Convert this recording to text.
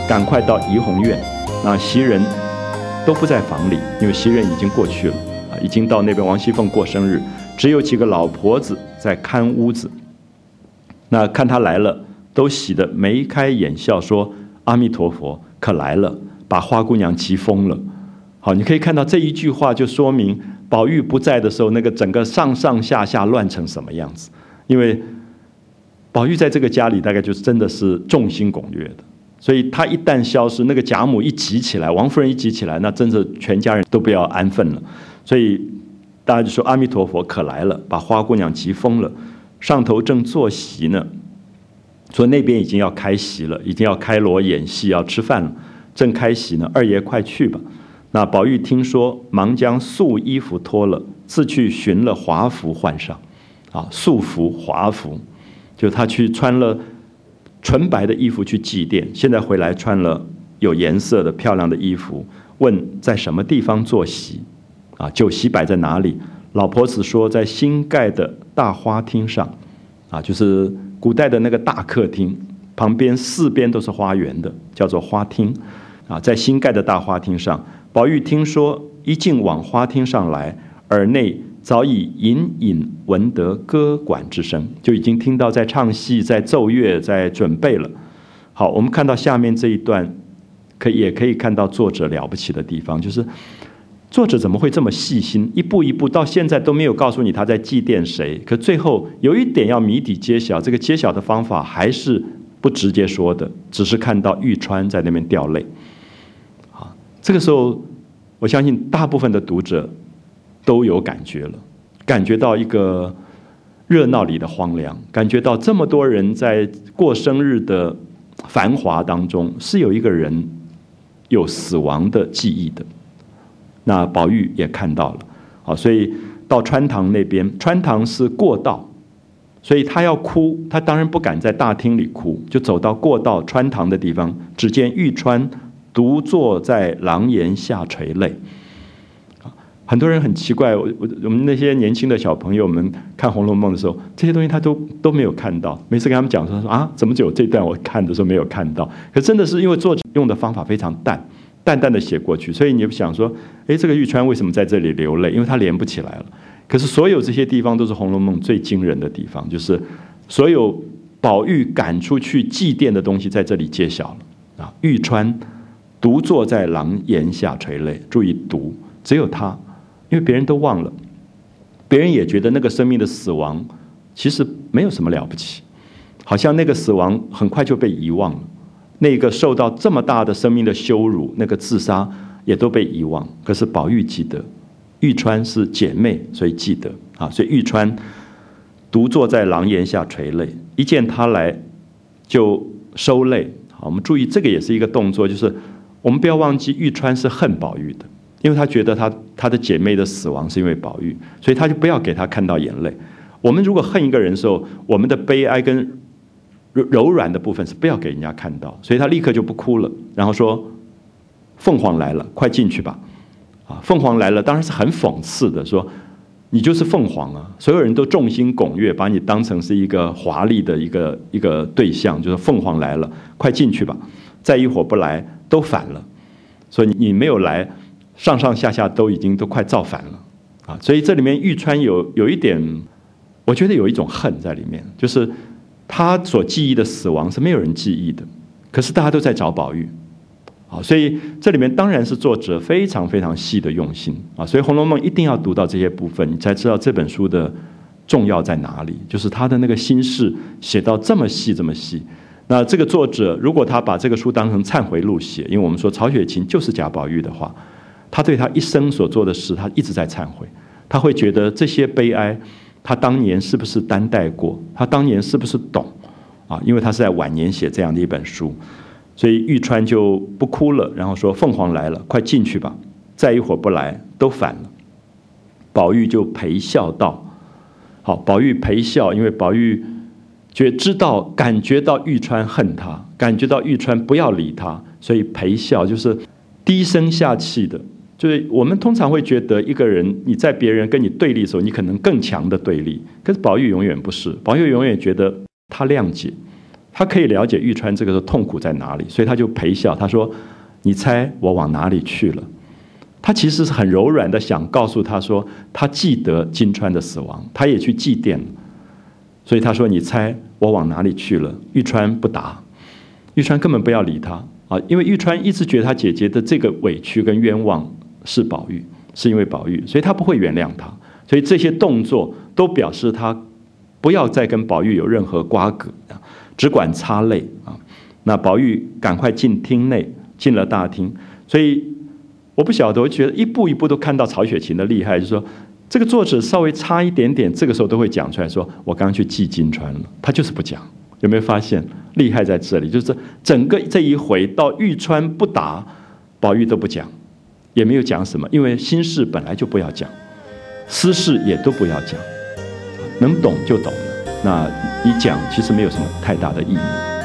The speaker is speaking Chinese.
赶快到怡红院。那袭人都不在房里，因为袭人已经过去了已经到那边王熙凤过生日，只有几个老婆子在看屋子。那看他来了，都喜得眉开眼笑，说：“阿弥陀佛，可来了，把花姑娘急疯了。”好，你可以看到这一句话就说明宝玉不在的时候，那个整个上上下下乱成什么样子。因为宝玉在这个家里大概就真的是众星拱月的，所以他一旦消失，那个贾母一急起来，王夫人一急起来，那真是全家人都不要安分了。所以大家就说：“阿弥陀佛，可来了，把花姑娘急疯了。”上头正坐席呢，说那边已经要开席了，已经要开锣演戏，要吃饭了，正开席呢。二爷快去吧。那宝玉听说，忙将素衣服脱了，自去寻了华服换上。素服华服，就他去穿了纯白的衣服去祭奠，现在回来穿了有颜色的漂亮的衣服，问在什么地方坐席酒席摆在哪里？老婆子说在新盖的大花厅上就是古代的那个大客厅，旁边四边都是花园的，叫做花厅在新盖的大花厅上。宝玉听说，一进往花厅上来，耳内早已隐隐闻得歌管之声，就已经听到在唱戏，在奏乐，在准备了。好，我们看到下面这一段，也可以看到作者了不起的地方，就是作者怎么会这么细心，一步一步到现在都没有告诉你他在祭奠谁，可最后有一点要谜底揭晓，这个揭晓的方法还是不直接说的，只是看到玉钏在那边掉泪。这个时候我相信大部分的读者都有感觉了，感觉到一个热闹里的荒凉，感觉到这么多人在过生日的繁华当中，是有一个人有死亡的记忆的。那宝玉也看到了所以到穿堂那边，穿堂是过道，所以他要哭，他当然不敢在大厅里哭，就走到过道穿堂的地方，只见玉钏独坐在廊檐下垂泪。很多人很奇怪，我们那些年轻的小朋友们看《红楼梦》的时候，这些东西他都没有看到。每次跟他们讲说怎么只有这段我看的时候没有看到？可真的是因为作者用的方法非常淡淡的写过去，所以你想说，这个玉钏为什么在这里流泪？因为她连不起来了。可是所有这些地方都是《红楼梦》最惊人的地方，就是所有宝玉赶出去祭奠的东西在这里揭晓了玉钏独坐在廊檐下垂泪，注意独，只有他，因为别人都忘了，别人也觉得那个生命的死亡其实没有什么了不起，好像那个死亡很快就被遗忘了，那个受到这么大的生命的羞辱，那个自杀也都被遗忘。可是宝玉记得，玉钏是姐妹，所以记得所以玉钏独坐在廊檐下垂泪，一见他来就收泪。我们注意这个也是一个动作，就是我们不要忘记玉钏是恨宝玉的，因为他觉得他的姐妹的死亡是因为宝玉，所以他就不要给他看到眼泪。我们如果恨一个人的时候，我们的悲哀跟柔软的部分是不要给人家看到，所以他立刻就不哭了，然后说：“凤凰来了，快进去吧。”凤凰来了当然是很讽刺的，说你就是凤凰所有人都众星拱月，把你当成是一个华丽的一个对象，就是凤凰来了，快进去吧，再一会儿不来都反了，所以你没有来，上上下下都快造反了所以这里面玉钏有一点，我觉得有一种恨在里面，就是他所记忆的死亡是没有人记忆的，可是大家都在找宝玉所以这里面当然是作者非常非常细的用心所以《红楼梦》一定要读到这些部分，你才知道这本书的重要在哪里，就是他的那个心事写到这么细这么细。那这个作者如果他把这个书当成忏悔录写，因为我们说曹雪芹就是贾宝玉的话，他对他一生所做的事他一直在忏悔，他会觉得这些悲哀他当年是不是担待过，他当年是不是懂因为他是在晚年写这样的一本书。所以玉钏就不哭了，然后说：“凤凰来了，快进去吧，再一会儿不来都反了。”宝玉就陪笑道：“好，宝玉陪笑，因为宝玉感觉到玉钏恨他，感觉到玉钏不要理他，所以陪笑就是低声下气的。就是我们通常会觉得一个人你在别人跟你对立的时候，你可能更强的对立，可是宝玉永远不是，宝玉永远觉得他谅解， 他可以了解玉川这个时候痛苦在哪里，所以他就陪笑，他说：“你猜我往哪里去了？”他其实是很柔软的想告诉他说，他记得金川的死亡，他也去祭奠了。所以他说：“你猜我往哪里去了？”玉川不答，玉川根本不要理他啊，因为玉川一直觉得他姐姐的这个委屈跟冤枉是宝玉，是因为宝玉，所以他不会原谅他。所以这些动作都表示他不要再跟宝玉有任何瓜葛，只管擦泪啊。那宝玉赶快进厅内，进了大厅。所以我不晓得，我觉得一步一步都看到曹雪芹的厉害，就是说这个作者稍微差一点点，这个时候都会讲出来说：“我刚刚去祭金川了。”他就是不讲，有没有发现厉害在这里？就是整个这一回到玉川不答，宝玉都不讲，也没有讲什么，因为心事本来就不要讲，私事也都不要讲，能懂就懂了。那一讲其实没有什么太大的意义。